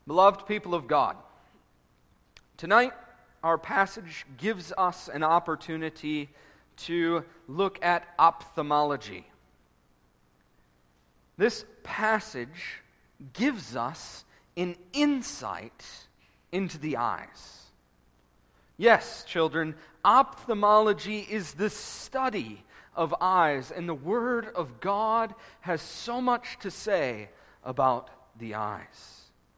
Beloved people of God, tonight our passage gives us an opportunity to look at ophthalmology. This passage gives us an insight into the eyes. Yes, children, ophthalmology is the study of eyes, and the Word of God has so much to say about the eyes.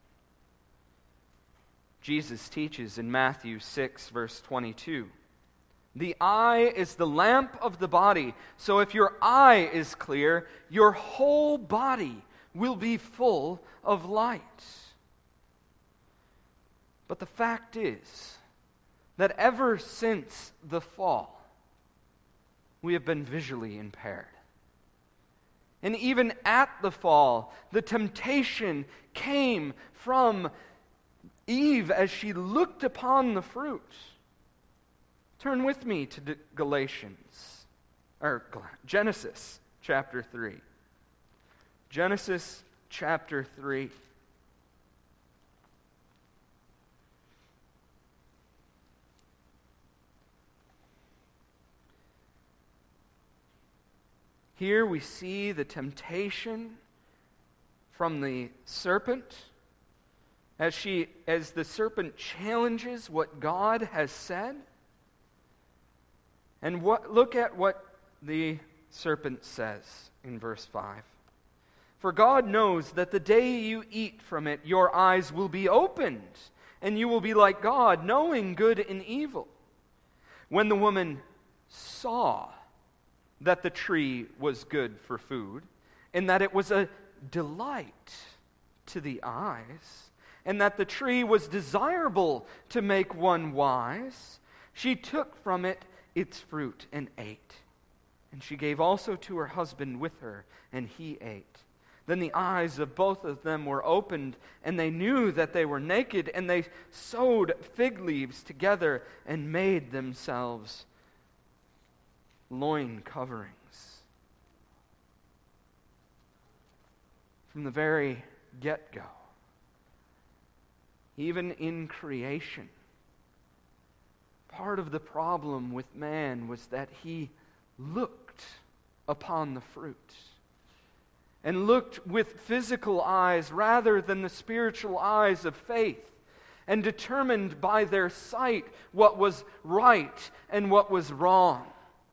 Jesus teaches in Matthew 6, verse 22, "The eye is the lamp of the body, so if your eye is clear, your whole body will be full of light." But the fact is that ever since the fall, we have been visually impaired. And even at the fall, the temptation came from Eve as she looked upon the fruit. Turn with me to Genesis chapter 3. Genesis chapter 3. Here we see the temptation from the serpent as the serpent challenges what God has said. And look at what the serpent says in verse 5. "For God knows that the day you eat from it, your eyes will be opened, and you will be like God, knowing good and evil." When the woman saw that the tree was good for food, and that it was a delight to the eyes, and that the tree was desirable to make one wise, she took from it its fruit and ate. And she gave also to her husband with her, and he ate. Then the eyes of both of them were opened, and they knew that they were naked, and they sewed fig leaves together and made themselves loin coverings. From the very get-go, even in creation, part of the problem with man was that he looked upon the fruit and looked with physical eyes rather than the spiritual eyes of faith, and determined by their sight what was right and what was wrong.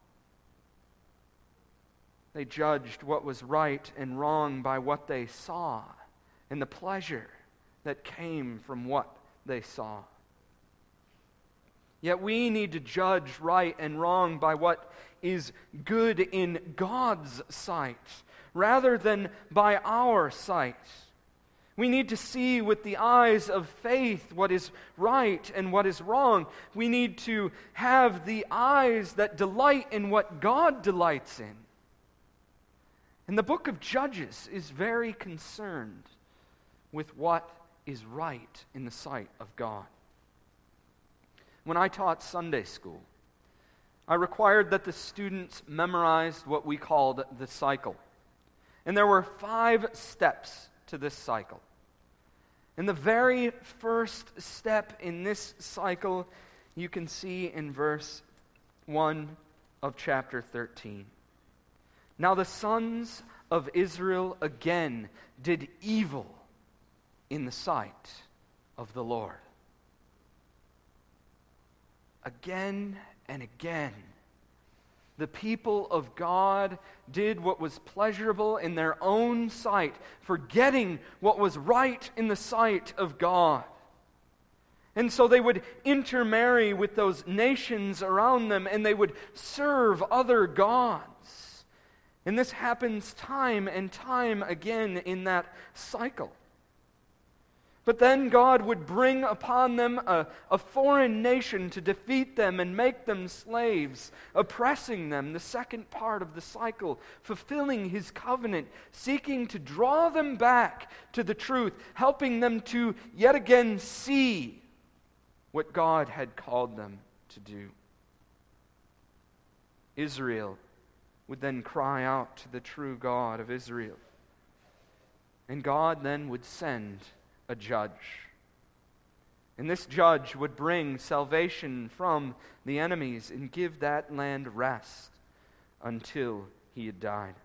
They judged what was right and wrong by what they saw and the pleasure that came from what they saw. Yet we need to judge right and wrong by what is good in God's sight, rather than by our sight. We need to see with the eyes of faith what is right and what is wrong. We need to have the eyes that delight in what God delights in. And the book of Judges is very concerned with what is right in the sight of God. When I taught Sunday school, I required that the students memorized what we called the cycle. And there were 5 steps to this cycle. And the very first step in this cycle you can see in verse 1 of chapter 13. "Now the sons of Israel again did evil in the sight of the Lord." Again and again, the people of God did what was pleasurable in their own sight, forgetting what was right in the sight of God. And so they would intermarry with those nations around them, and they would serve other gods. And this happens time and time again in that cycle. But then God would bring upon them a foreign nation to defeat them and make them slaves, oppressing them, the second part of the cycle, fulfilling His covenant, seeking to draw them back to the truth, helping them to yet again see what God had called them to do. Israel would then cry out to the true God of Israel. And God then would send a judge. And this judge would bring salvation from the enemies and give that land rest until he had died.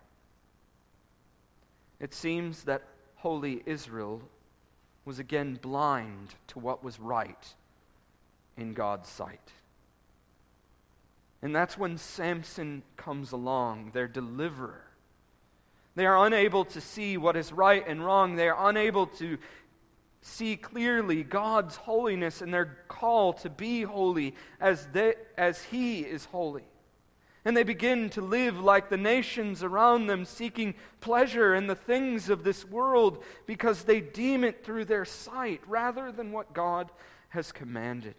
It seems that holy Israel was again blind to what was right in God's sight. And that's when Samson comes along, their deliverer. They are unable to see what is right and wrong. They are unable to see clearly God's holiness and their call to be holy as He is holy. And they begin to live like the nations around them, seeking pleasure in the things of this world because they deem it through their sight rather than what God has commanded.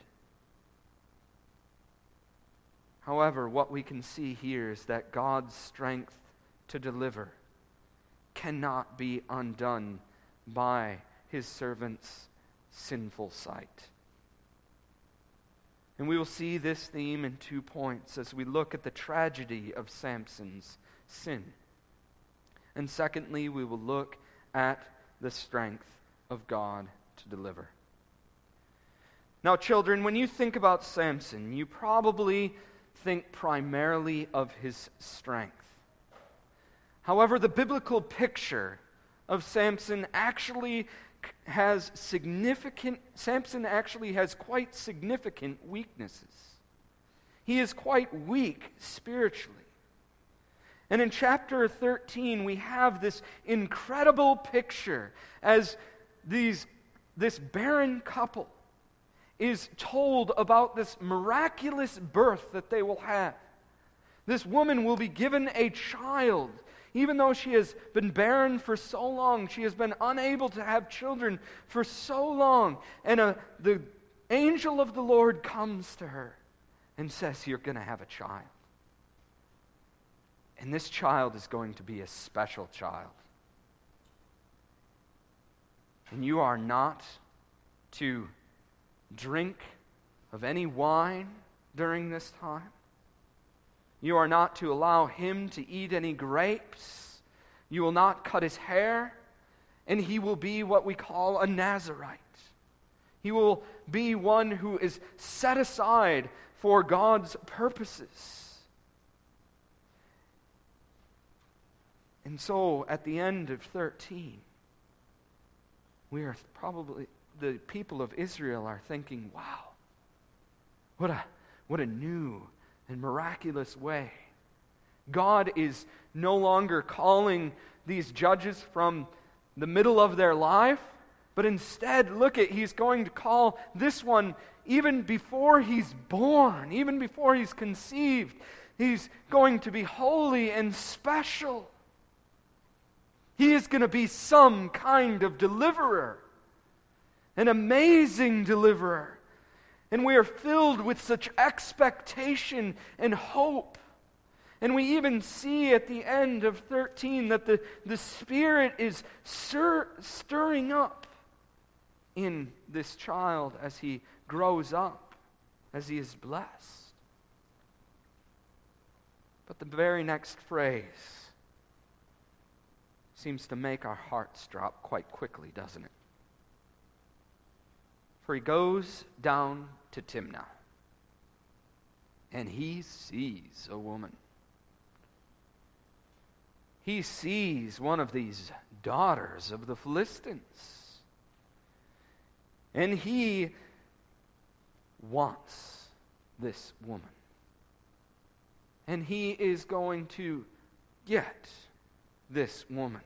However, what we can see here is that God's strength to deliver cannot be undone by His servant's sinful sight. And we will see this theme in 2 points as we look at the tragedy of Samson's sin. And secondly, we will look at the strength of God to deliver. Now, children, when you think about Samson, you probably think primarily of his strength. However, the biblical picture of Samson actually has quite significant weaknesses. He is quite weak spiritually. And in chapter 13, we have this incredible picture as this barren couple is told about this miraculous birth that they will have. This woman will be given a child. Even though she has been barren for so long, she has been unable to have children for so long. And the angel of the Lord comes to her and says, "You're going to have a child. And this child is going to be a special child. And you are not to drink of any wine during this time. You are not to allow him to eat any grapes. You will not cut his hair. And he will be what we call a Nazirite. He will be one who is set aside for God's purposes." And so, at the end of 13, the people of Israel are thinking, wow, what a new and miraculous way. God is no longer calling these judges from the middle of their life, but instead, He's going to call this one even before he's born, even before he's conceived. He's going to be holy and special. He is going to be some kind of deliverer, an amazing deliverer. And we are filled with such expectation and hope. And we even see at the end of 13 that the Spirit is stirring up in this child as he grows up, as he is blessed. But the very next phrase seems to make our hearts drop quite quickly, doesn't it? For he goes down to Timnah, and he sees a woman. He sees one of these daughters of the Philistines, and he wants this woman. And he is going to get this woman.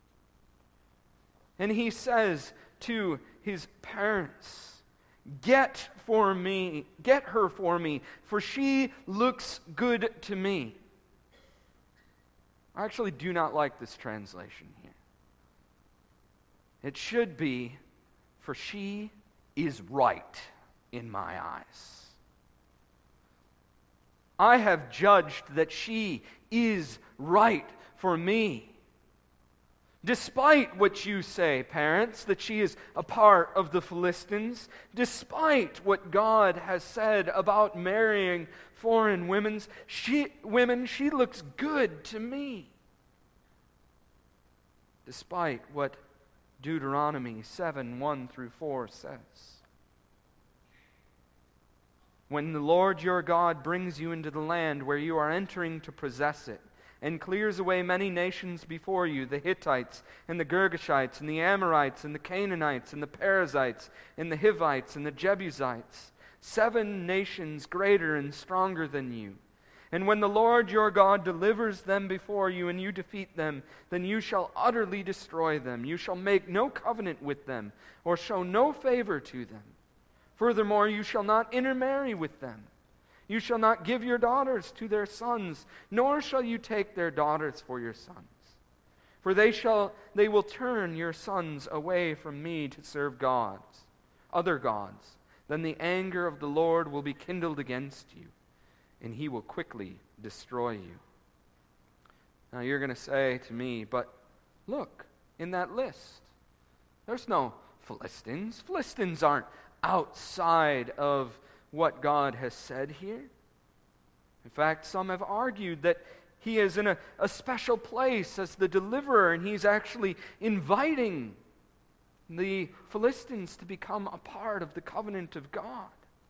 And he says to his parents, Get her for me, for she looks good to me." I actually do not like this translation here. It should be, "For she is right in my eyes." I have judged that she is right for me. Despite what you say, parents, that she is a part of the Philistines, despite what God has said about marrying foreign women, she looks good to me. Despite what Deuteronomy 7:1-4 says, "When the Lord your God brings you into the land where you are entering to possess it, and clears away many nations before you, the Hittites, and the Girgashites, and the Amorites, and the Canaanites, and the Perizzites, and the Hivites, and the Jebusites, 7 nations greater and stronger than you. And when the Lord your God delivers them before you, and you defeat them, then you shall utterly destroy them. You shall make no covenant with them, or show no favor to them. Furthermore, you shall not intermarry with them. You shall not give your daughters to their sons, nor shall you take their daughters for your sons. For they will turn your sons away from me to serve gods, other gods. Then the anger of the Lord will be kindled against you, and he will quickly destroy you." Now you're going to say to me, but look, in that list, there's no Philistines. Philistines aren't outside of what God has said here. In fact, some have argued that he is in a special place as the deliverer, and he's actually inviting the Philistines to become a part of the covenant of God.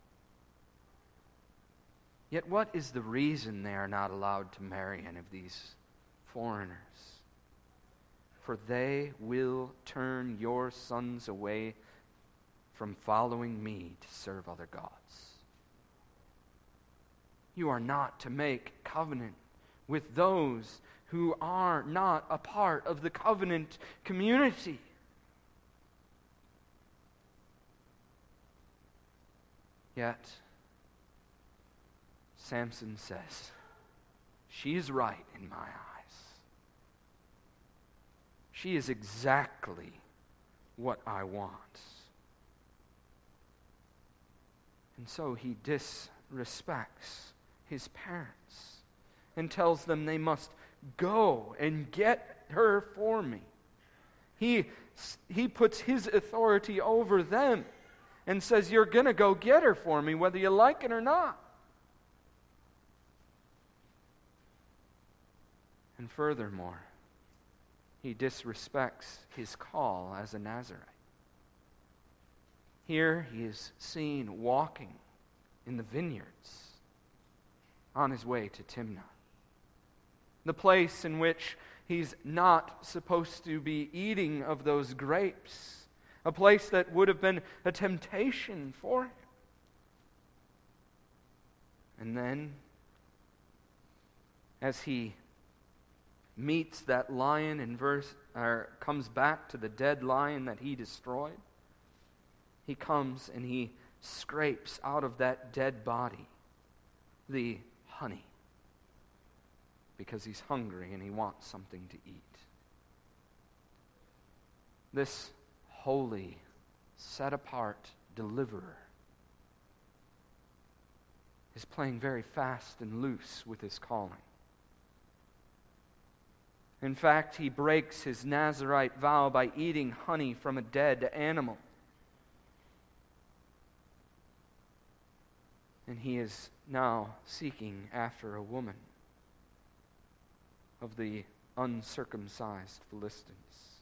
Yet what is the reason they are not allowed to marry any of these foreigners? "For they will turn your sons away from following me to serve other gods." You are not to make covenant with those who are not a part of the covenant community. Yet, Samson says, "She is right in my eyes. She is exactly what I want." And so he disrespects his parents and tells them they must go and get her for me. He puts his authority over them and says, "You're going to go get her for me whether you like it or not." And furthermore, he disrespects his call as a Nazirite. Here he is seen walking in the vineyards on his way to Timnah, the place in which he's not supposed to be eating of those grapes, a place that would have been a temptation for him. And then, as he meets that lion comes back to the dead lion that he destroyed, he comes and he scrapes out of that dead body the honey, because he's hungry and he wants something to eat. This holy, set-apart deliverer is playing very fast and loose with his calling. In fact, he breaks his Nazirite vow by eating honey from a dead animal. And he is now seeking after a woman of the uncircumcised Philistines.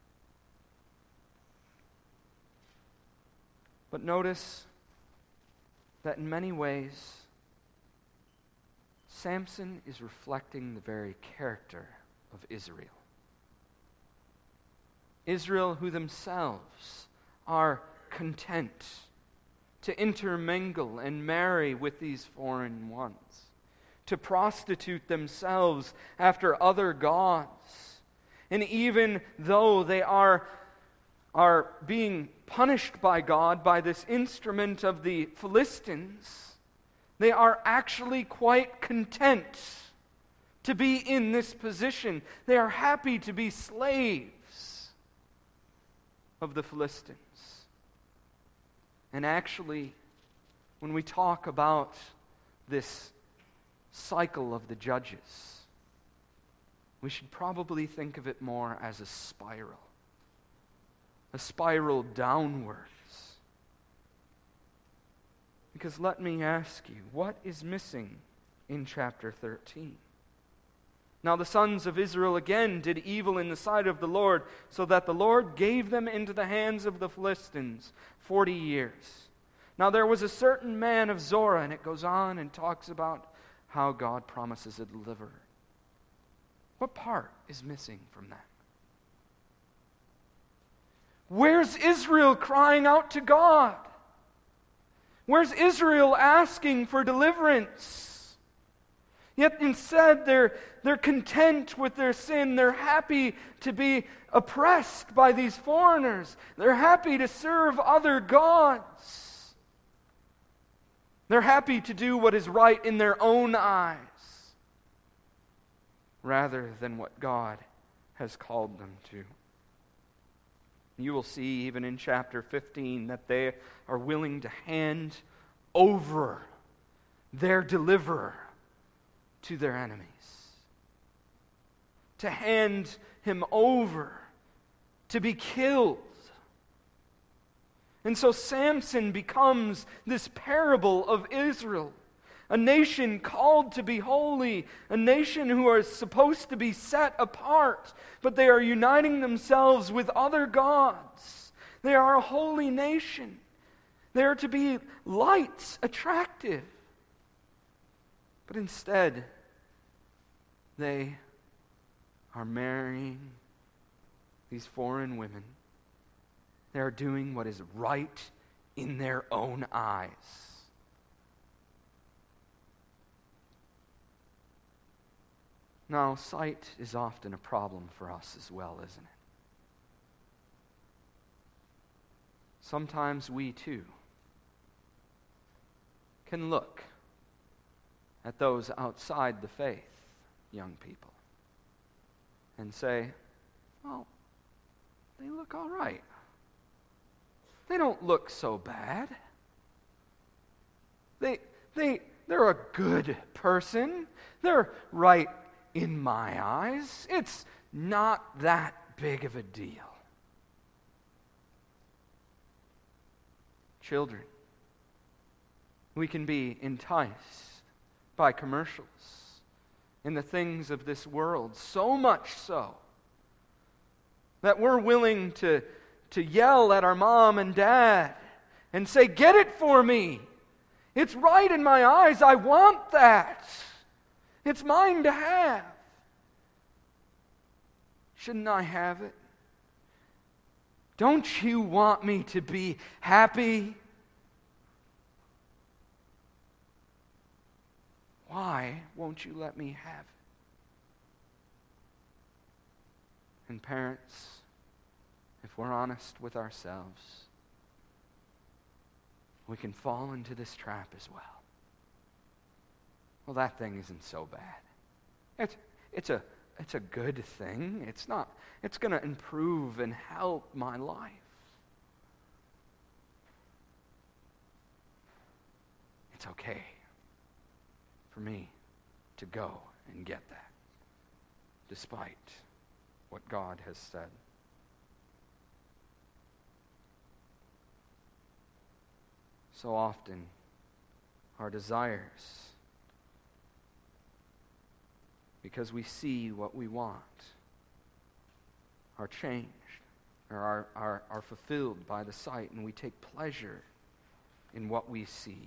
But notice that in many ways, Samson is reflecting the very character of Israel. Israel, who themselves are content to intermingle and marry with these foreign ones, to prostitute themselves after other gods. And even though they are being punished by God by this instrument of the Philistines, they are actually quite content to be in this position. They are happy to be slaves of the Philistines. And actually, when we talk about this cycle of the judges, we should probably think of it more as a spiral downwards. Because let me ask you, what is missing in chapter 13? Now the sons of Israel again did evil in the sight of the Lord, so that the Lord gave them into the hands of the Philistines 40 years. Now there was a certain man of Zorah, and it goes on and talks about how God promises a deliverer. What part is missing from that? Where's Israel crying out to God? Where's Israel asking for deliverance? Yet instead they're content with their sin. They're happy to be oppressed by these foreigners. They're happy to serve other gods. They're happy to do what is right in their own eyes, rather than what God has called them to. You will see even in chapter 15 that they are willing to hand over their deliverer to their enemies. To hand him over to be killed. And so Samson becomes this parable of Israel. A nation called to be holy, a nation who are supposed to be set apart, but they are uniting themselves with other gods. They are a holy nation. They are to be lights, attractive. But instead, they are marrying these foreign women. They are doing what is right in their own eyes. Now, sight is often a problem for us as well, isn't it? Sometimes we too can look at those outside the faith, young people, and say, well, they look all right. They don't look so bad. They're a good person. They're right in my eyes. It's not that big of a deal. Children, we can be enticed by commercials and the things of this world, so much so that we're willing to yell at our mom and dad and say, "Get it for me. It's right in my eyes. I want that. It's mine to have. Shouldn't I have it? Don't you want me to be happy? Why won't you let me have it?" And parents, if we're honest with ourselves, we can fall into this trap as well. Well, that thing isn't so bad. It's a good thing. It's going to improve and help my life. It's okay for me to go and get that, despite what God has said. So often, our desires, because we see what we want, are changed, or are fulfilled by the sight, and we take pleasure in what we see.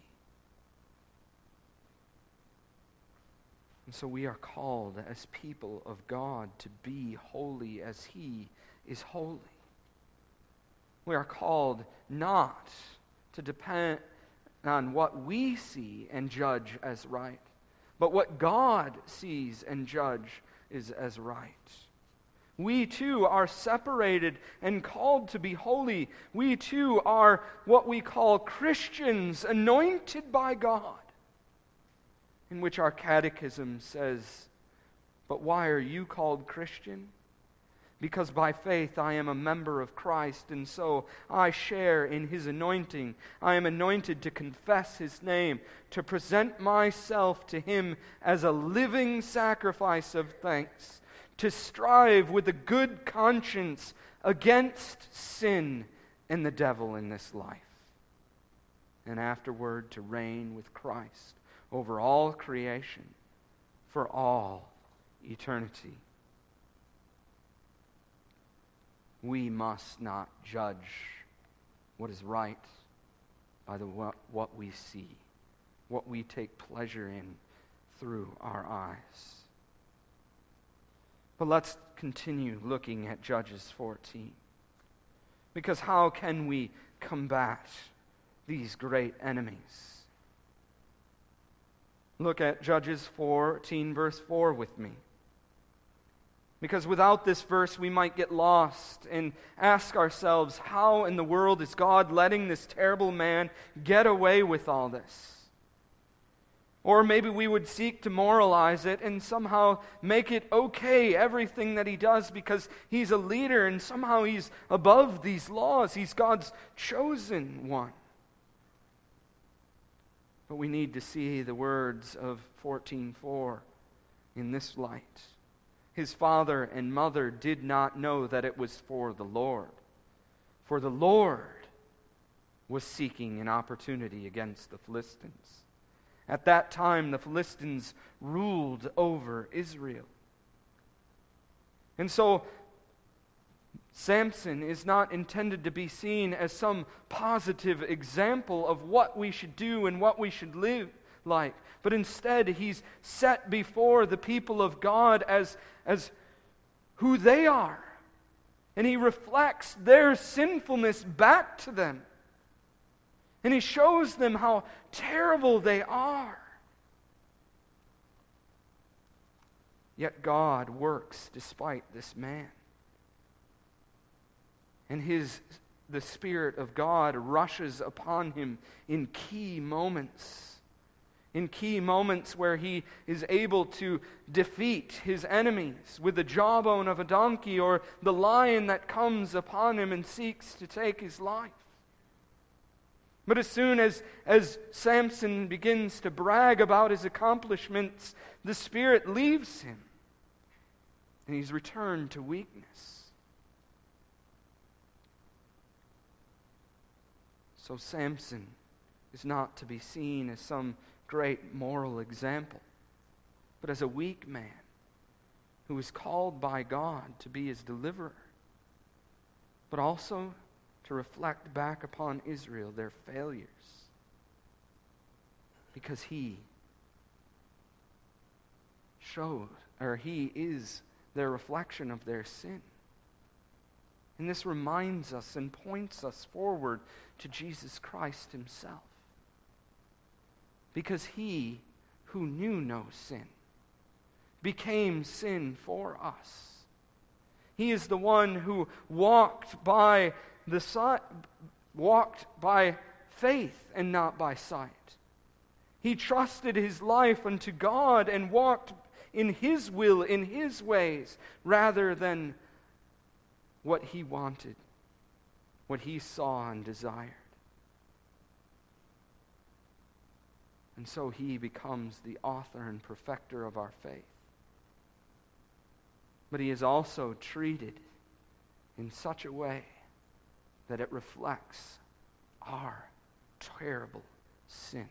And so we are called as people of God to be holy as He is holy. We are called not to depend on what we see and judge as right, but what God sees and judge is as right. We too are separated and called to be holy. We too are what we call Christians, anointed by God, in which our catechism says, "But why are you called Christian? Because by faith I am a member of Christ, and so I share in His anointing. I am anointed to confess His name, to present myself to Him as a living sacrifice of thanks, to strive with a good conscience against sin and the devil in this life, and afterward to reign with Christ over all creation for all eternity. We must not judge what is right by what we see, what we take pleasure in through our eyes. But let's continue looking at Judges 14. Because how can we combat these great enemies? Look at Judges 14, verse 4 with me. Because without this verse, we might get lost and ask ourselves, how in the world is God letting this terrible man get away with all this? Or maybe we would seek to moralize it and somehow make it okay, everything that he does, because he's a leader and somehow he's above these laws. He's God's chosen one. But we need to see the words of 14:4 in this light. His father and mother did not know that it was for the Lord. For the Lord was seeking an opportunity against the Philistines. At that time, the Philistines ruled over Israel. And so, Samson is not intended to be seen as some positive example of what we should do and what we should live like. But instead, he's set before the people of God as who they are. And he reflects their sinfulness back to them. And he shows them how terrible they are. Yet God works despite this man. And the Spirit of God rushes upon him in key moments. In key moments where he is able to defeat his enemies with the jawbone of a donkey or the lion that comes upon him and seeks to take his life. But as soon as Samson begins to brag about his accomplishments, the Spirit leaves him and he's returned to weakness. So Samson is not to be seen as some great moral example, but as a weak man who is called by God to be his deliverer, but also to reflect back upon Israel their failures, because he is their reflection of their sin. And this reminds us and points us forward to Jesus Christ himself. Because he, who knew no sin, became sin for us. He is the one who walked by faith and not by sight. He trusted his life unto God and walked in his will, in his ways, rather than what he wanted, what he saw and desired. And so he becomes the author and perfecter of our faith. But he is also treated in such a way that it reflects our terrible sin.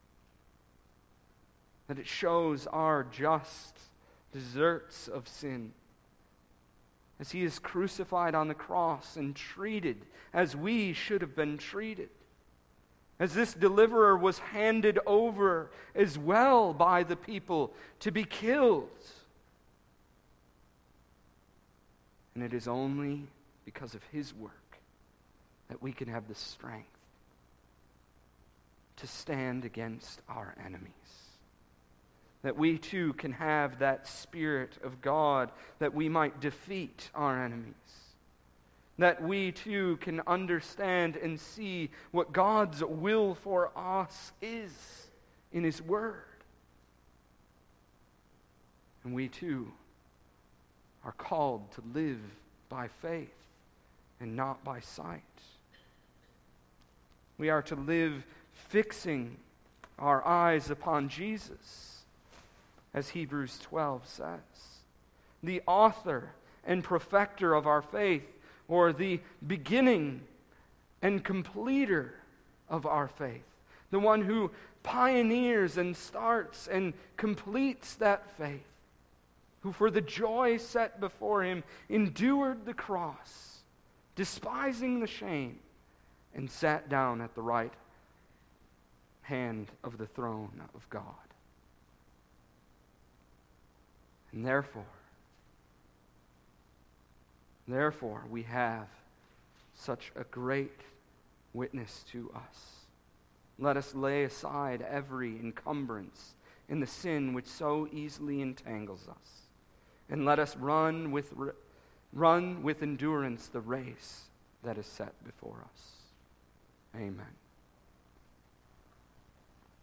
That it shows our just deserts of sin. As he is crucified on the cross and treated as we should have been treated. As this deliverer was handed over as well by the people to be killed. And it is only because of his work that we can have the strength to stand against our enemies. That we too can have that Spirit of God that we might defeat our enemies. That we too can understand and see what God's will for us is in his word. And we too are called to live by faith and not by sight. We are to live fixing our eyes upon Jesus, as Hebrews 12 says. The author and perfecter of our faith, or the beginning and completer of our faith. The one who pioneers and starts and completes that faith. who for the joy set before him endured the cross, despising the shame, and sat down at the right hand of the throne of God. And therefore, we have such a great witness to us. Let us lay aside every encumbrance and the sin which so easily entangles us, and let us run with endurance the race that is set before us. Amen.